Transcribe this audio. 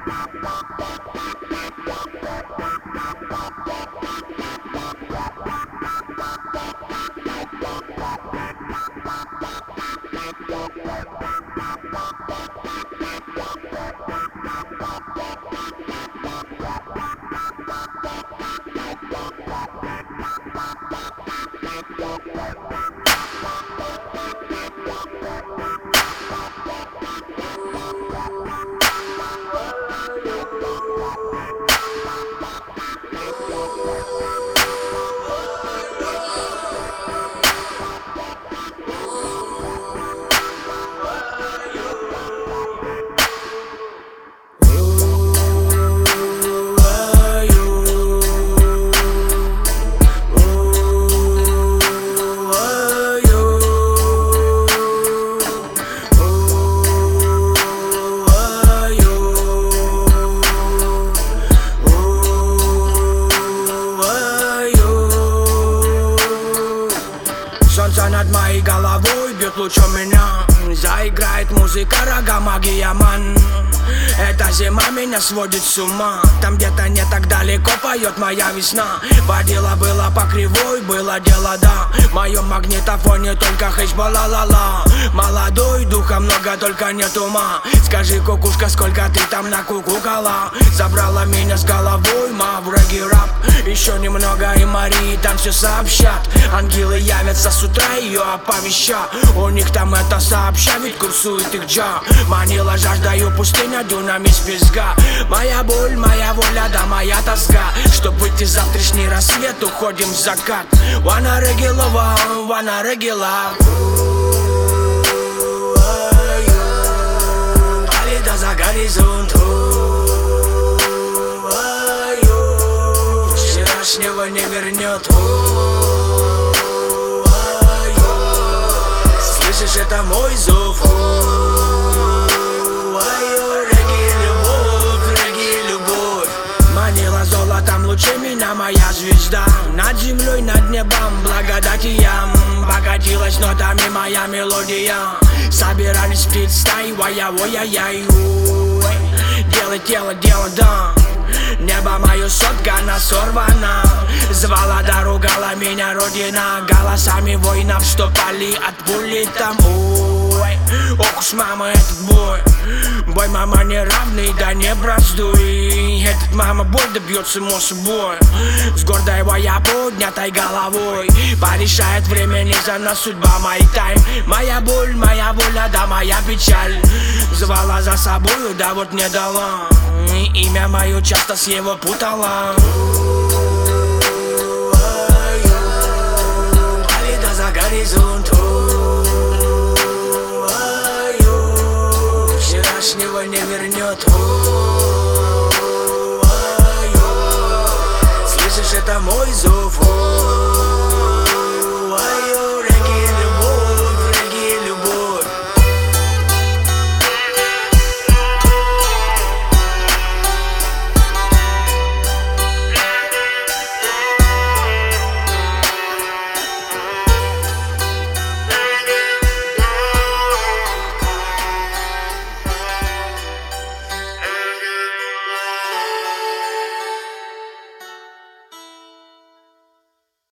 Солнце над моей головой бьет лучом меня. Заиграет музыка, рога, магия, ман. Эта зима меня сводит с ума. Там где-то не так далеко поет моя весна. Водила было по кривой, было дело, да. В моем магнитофоне только хэчбала, ла-ла. Молодой, духа много, только нет ума. Скажи, кукушка, сколько ты там накукукала. Забрала меня с головой, мавраги рап. Еще немного и Марии там все сообщат. Ангелы явятся с утра, ее оповещат. У них там это сообща, ведь курсует их джа. Манила жаждаю пустыня, дюнами с песка. Моя боль, моя воля, да моя тоска. Чтоб выйти в завтрашний рассвет, уходим в закат. Wanna regular, wanna regular. Алида за горизонт. Вчерашнего не вернет. Слышишь, это мой зов. Манила золотом лучи меня моя звезда. Над землей, над небом благодати я. Богатилась нотами моя мелодия. Собирались птиц стаи, воя-воя-яй. Делай тело, дело, да. Небо мое соткано, сорвано. Звала, да ругала меня родина. Голосами воинов, что пали от пули там. Ой, ох уж мама, этот бой. Бой, мама, неравный, да не браздуй. Этот мама боль добьется само собой. С гордой я поднятой головой. Порешает время, не за нас судьба, мой тайм. Моя боль, моя воля, да моя печаль. Звала за собою, да вот не дала. Имя мое часто с его путала. Алида за горизонт. Вчерашнего не вернет. Слышишь, это мой зов.